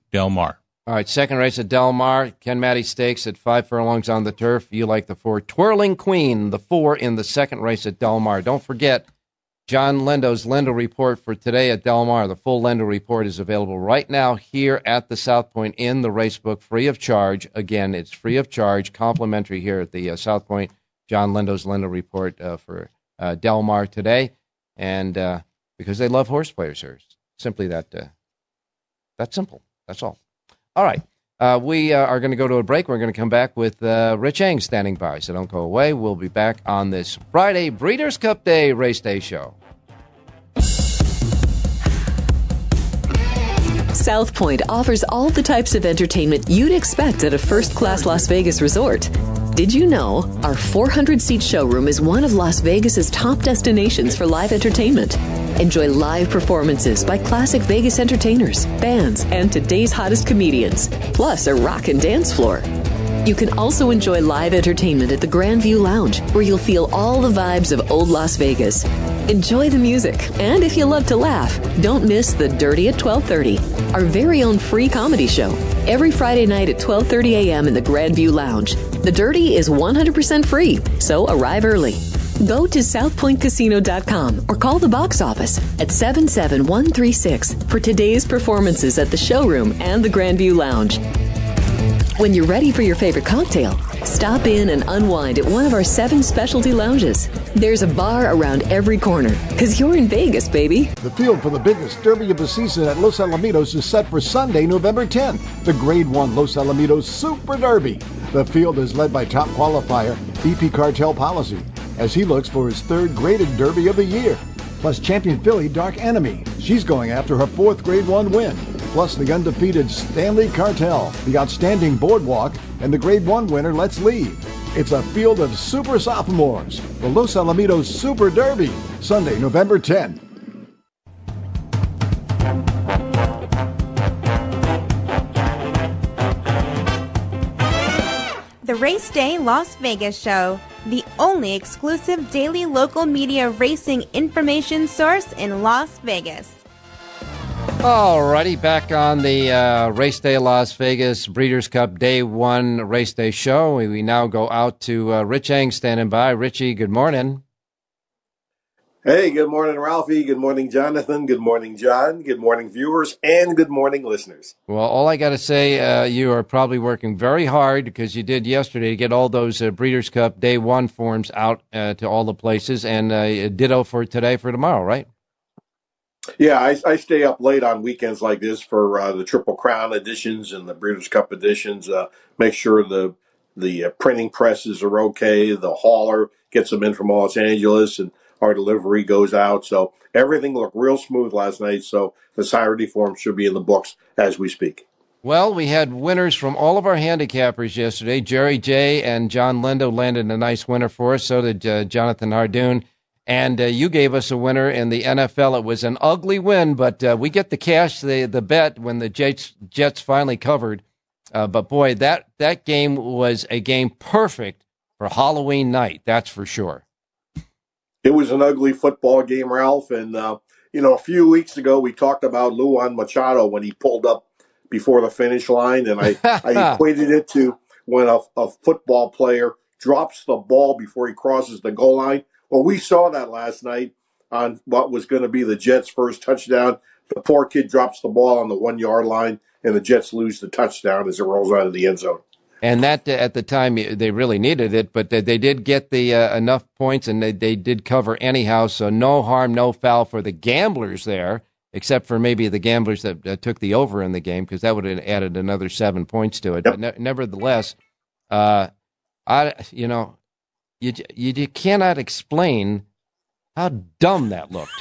Del Mar. All right, second race at Del Mar, Ken Matty Stakes at five furlongs on the turf. You like the four. Twirling Queen, the four in the second race at Del Mar. Don't forget, John Lendo's Lendo Report for today at Del Mar. The full Lendo Report is available right now here at the South Point in the race book, free of charge. Again, it's free of charge, complimentary here at the uh, South Point. John Lendo's Lendo Report uh, for uh, Del Mar today. And uh, because they love horse players here. Simply that, uh, that's simple. That's all. All right. Uh, we uh, are going to go to a break. We're going to come back with uh, Rich Eng standing by, so don't go away. We'll be back on this Friday Breeders' Cup Day Race Day show. South Point offers all the types of entertainment you'd expect at a first-class Las Vegas resort. Did you know our four hundred seat showroom is one of Las Vegas's top destinations for live entertainment? Enjoy live performances by classic Vegas entertainers, bands, and today's hottest comedians, plus a rockin' dance floor. You can also enjoy live entertainment at the Grandview Lounge, where you'll feel all the vibes of old Las Vegas. Enjoy the music, and if you love to laugh, don't miss The Dirty at twelve thirty, our very own free comedy show, every Friday night at twelve thirty a.m. in the Grandview Lounge. The Dirty is one hundred percent free, so arrive early. Go to south point casino dot com or call the box office at seven seven one three six for today's performances at the showroom and the Grandview Lounge. When you're ready for your favorite cocktail, stop in and unwind at one of our seven specialty lounges. There's a bar around every corner, because you're in Vegas, baby. The field for the biggest Derby of the season at Los Alamitos is set for Sunday, November tenth, the Grade one Los Alamitos Super Derby. The field is led by top qualifier E P Cartel Policy, as he looks for his third graded Derby of the year. Plus champion filly Dark Enemy. She's going after her fourth Grade one win. Plus the undefeated Stanley Cartel, the outstanding Boardwalk, and the Grade one winner Let's Leave. It's a field of super sophomores. The Los Alamitos Super Derby, Sunday, November tenth. The Race Day Las Vegas Show, the only exclusive daily local media racing information source in Las Vegas. Alrighty, back on the uh, Race Day Las Vegas Breeders' Cup Day One Race Day show. We, we now go out to uh, Rich Eng standing by. Richie, good morning. Hey, good morning, Ralphie. Good morning, Jonathan. Good morning, John. Good morning, viewers, and good morning, listeners. Well, all I got to say, uh, you are probably working very hard, because you did yesterday, to get all those uh, Breeders' Cup Day One forms out uh, to all the places, and uh, ditto for today for tomorrow, right? Yeah, I, I stay up late on weekends like this for uh, the Triple Crown editions and the Breeders' Cup editions. Uh, make sure the the uh, printing presses are okay. The hauler gets them in from Los Angeles, and our delivery goes out. So everything looked real smooth last night. So the Saturday form should be in the books as we speak. Well, we had winners from all of our handicappers yesterday. Jerry J. and John Lendo landed a nice winner for us. So did uh, Jonathan Hardoon. And uh, you gave us a winner in the N F L. It was an ugly win, but uh, we get the cash, the the bet, when the Jets, Jets finally covered. Uh, but, boy, that, that game was a game perfect for Halloween night, that's for sure. It was an ugly football game, Ralph. And, uh, you know, a few weeks ago we talked about Luan Machado when he pulled up before the finish line. And I, I equated it to when a, a football player drops the ball before he crosses the goal line. Well, we saw that last night on what was going to be the Jets' first touchdown. The poor kid drops the ball on the one-yard line, and the Jets lose the touchdown as it rolls out of the end zone. And that, uh, at the time, they really needed it, but they, they did get the uh, enough points, and they, they did cover anyhow, so no harm, no foul for the gamblers there, except for maybe the gamblers that uh, took the over in the game, because that would have added another seven points to it. Yep. But ne- nevertheless, uh, I you know, You, you you cannot explain how dumb that looked.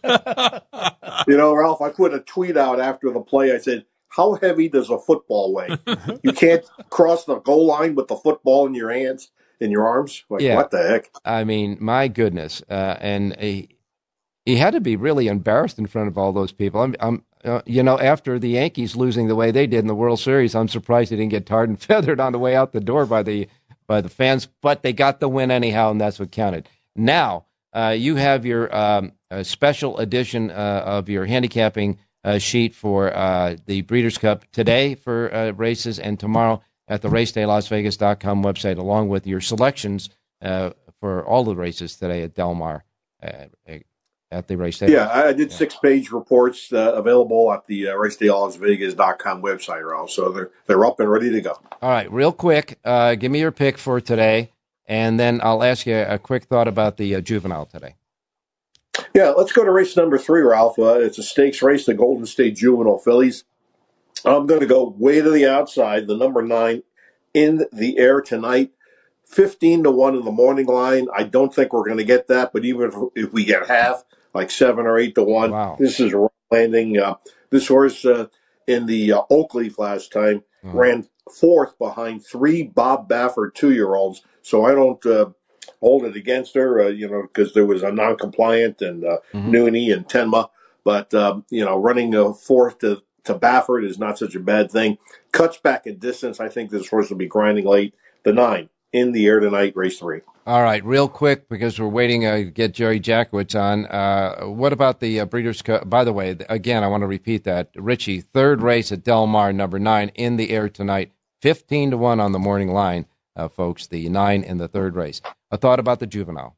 You know, Ralph, I put a tweet out after the play. I said, how heavy does a football weigh? You can't cross the goal line with the football in your hands, in your arms? Like, yeah. What the heck? I mean, my goodness. Uh, and he, he had to be really embarrassed in front of all those people. I'm, I'm uh, you know, after the Yankees losing the way they did in the World Series, I'm surprised he didn't get tarred and feathered on the way out the door by the by the fans, but they got the win anyhow, and that's what counted. Now, uh, you have your um, uh, special edition uh, of your handicapping uh, sheet for uh, the Breeders' Cup today for uh, races and tomorrow at the race day las vegas dot com website, along with your selections uh, for all the races today at Del Mar uh, at the race day. Yeah, I did yeah. six-page reports uh, available at the uh, race day las vegas dot com website, Ralph. So they're they're up and ready to go. All right, real quick, uh, give me your pick for today, and then I'll ask you a quick thought about the uh, juvenile today. Yeah, let's go to race number three, Ralph. Uh, it's a stakes race, the Golden State Juvenile Fillies. I'm going to go way to the outside, the number nine, In the Air Tonight, fifteen to one in the morning line. I don't think we're going to get that, but even if, if we get half, like seven or eight to one, wow. This is a landing. Uh, this horse uh, in the uh, Oakleaf last time mm. ran fourth behind three Bob Baffert two-year-olds, so I don't uh, hold it against her, uh, you know, because there was a non-compliant and uh, mm-hmm. Nooney and Tenma, but, um, you know, running a fourth to to Baffert is not such a bad thing. Cuts back in distance. I think this horse will be grinding late. The nine, In the Air Tonight, race three. All right, real quick, because we're waiting uh, to get Jerry Jackowitz on. Uh, what about the uh, Breeders' Cup? By the way, again, I want to repeat that. Richie, third race at Del Mar, number nine, In the Air Tonight, fifteen to one on the morning line, uh, folks, the nine in the third race. A thought about the juvenile?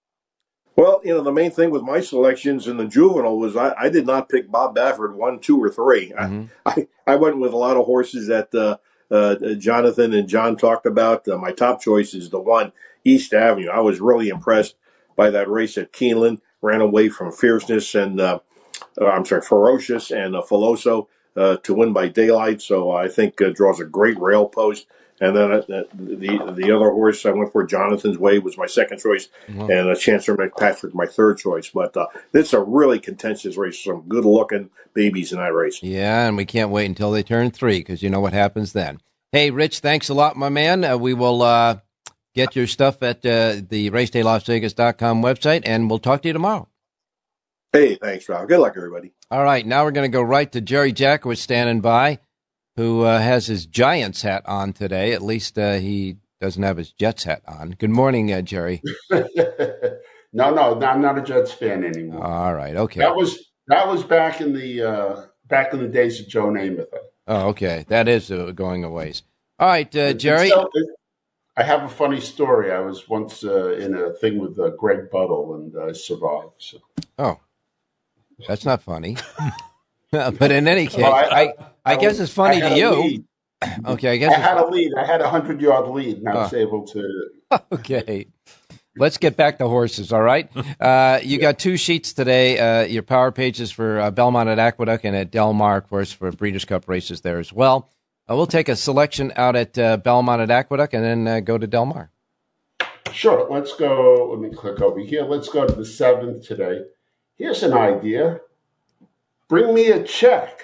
Well, you know, the main thing with my selections in the juvenile was I, I did not pick Bob Baffert one, two, or three. Mm-hmm. I, I went with a lot of horses that uh, uh, Jonathan and John talked about. Uh, my top choice is the one, East Avenue. I was really impressed by that race at Keeneland. Ran away from Fierceness and, uh, uh, I'm sorry, Ferocious and uh, Filoso uh, to win by daylight. So I think uh, draws a great rail post. And then uh, the the other horse I went for, Jonathan's Way, was my second choice, mm-hmm. and uh, Chancellor McPatrick my third choice. But uh, it's a really contentious race. Some good-looking babies in that race. Yeah, and we can't wait until they turn three because you know what happens then. Hey, Rich, thanks a lot, my man. Uh, we will uh, get your stuff at uh, the race day las vegas dot com website, and we'll talk to you tomorrow. Hey, thanks, Rob. Good luck, everybody. All right, now we're going to go right to Jerry Jackowitz standing by, who uh, has his Giants hat on today. At least uh, he doesn't have his Jets hat on. Good morning, uh, Jerry. no, no, I'm not a Jets fan anymore. All right, okay. That was that was back in the uh, back in the days of Joe Namath. Oh, okay. That is uh, going a ways. All right, uh, Jerry. So, I have a funny story. I was once uh, in a thing with uh, Greg Buttle, and I uh, survived. So. Oh, that's not funny. But in any case, well, I, I, I, I guess was, it's funny to you. Lead. Okay, I guess I had a lead. I had a hundred-yard lead, and I was oh. able to. Okay, let's get back to horses. All right, uh, you yeah. got two sheets today. Uh, your power pages for uh, Belmont at Aqueduct and at Del Mar, of course, for Breeders' Cup races there as well. Uh, we'll take a selection out at uh, Belmont at Aqueduct and then uh, go to Del Mar. Sure. Let's go. Let me click over here. Let's go to the seventh today. Here's an idea. Bring me a check.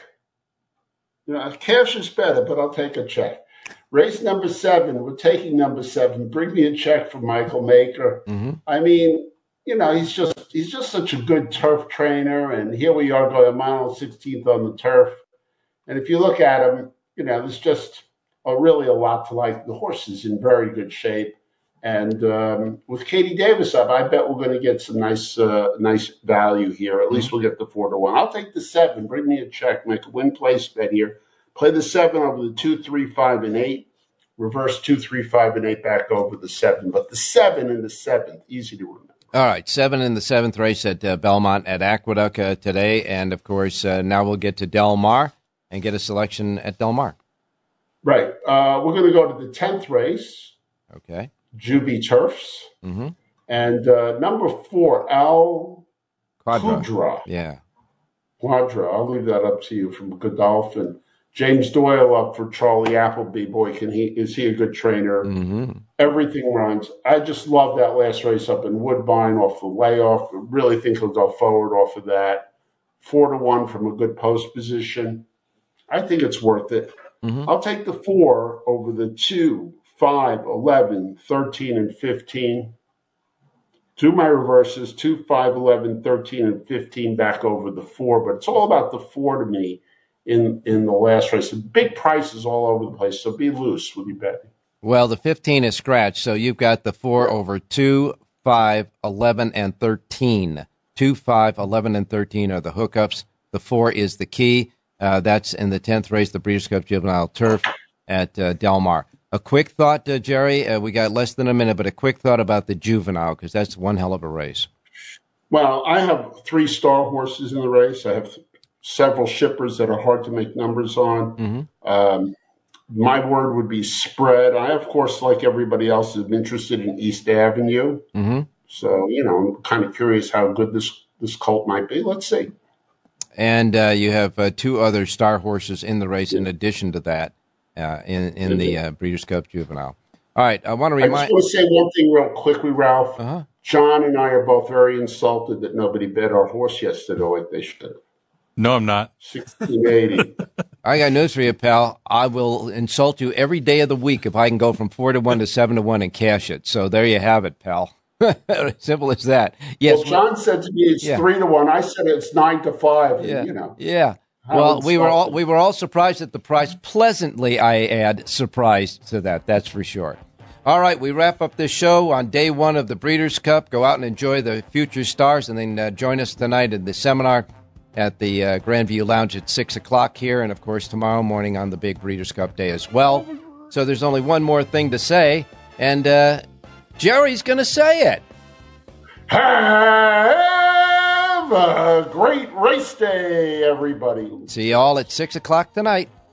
You know, cash is better, but I'll take a check. Race number seven. We're taking number seven. Bring me a check for Michael Maker. Mm-hmm. I mean, you know, he's just he's just such a good turf trainer, and here we are going a mile sixteenth on the turf. And if you look at him, you know, there's just a, really a lot to like. The horse is in very good shape. And um, with Katie Davis up, I bet we're going to get some nice uh, nice value here. At least we'll get the four to one. I'll take the seven. Bring me a check. Make a win place bet here. Play the seven over the two, three, five, and eight. Reverse two, three, five, and eight back over the seven. But the seven and the seventh, easy to remember. All right, seven in the seventh race at uh, Belmont at Aqueduct uh, today. And, of course, uh, now we'll get to Del Mar and get a selection at Del Mar. Right. Uh, we're going to go to the tenth race. Okay. Juby Turfs. Mm-hmm. And uh, number four, Al Quadra. Quadra. Yeah. Quadra. I'll leave that up to you from Godolphin. James Doyle up for Charlie Appleby. Boy, can he is he a good trainer. Mm-hmm. Everything runs. I just love that last race up in Woodbine off the layoff. I really think he'll go forward off of that. Four to one from a good post position. I think it's worth it. Mm-hmm. I'll take the four over the two, five, eleven, thirteen, and fifteen. Do my reverses, two, five, eleven, thirteen, and fifteen back over the four. But it's all about the four to me in, in the last race. The big prices all over the place, so be loose with your betting. Well, the fifteen is scratched, so you've got the four over two, five, eleven, and thirteen. two, five, eleven, and thirteen are the hookups. The four is the key. Uh, that's in the tenth race, the Breeders' Cup Juvenile Turf at uh, Del Mar. A quick thought, uh, Jerry. Uh, we got less than a minute, but a quick thought about the Juvenile, because that's one hell of a race. Well, I have three star horses in the race. I have several shippers that are hard to make numbers on. Mm-hmm. Um, my word would be spread. I, of course, like everybody else, am interested in East Avenue. Mm-hmm. So, you know, I'm kind of curious how good this, this colt might be. Let's see. And uh, you have uh, two other star horses in the race in addition to that uh, in, in the uh, Breeders' Cup Juvenile. All right, I want to remind... I just want to say one thing real quickly, Ralph. Uh-huh. John and I are both very insulted that nobody bet our horse yesterday like they should have. No, I'm not. sixteen eighty. I got news for you, pal. I will insult you every day of the week if I can go from four to one to seven to one and cash it. So there you have it, pal. Simple as that. Yes. Well, John said to me it's yeah. three to one. I said it's nine to five. And, yeah. You know. Yeah. Well, we were all we were all surprised at the price. Pleasantly, I add, surprised to that. That's for sure. All right, we wrap up this show on day one of the Breeders' Cup. Go out and enjoy the future stars, and then uh, join us tonight in the seminar at the uh, Grandview Lounge at six o'clock here, and, of course, tomorrow morning on the big Breeders' Cup day as well. So there's only one more thing to say, and uh, Jerry's going to say it. Have a great race day, everybody. See you all at six o'clock tonight.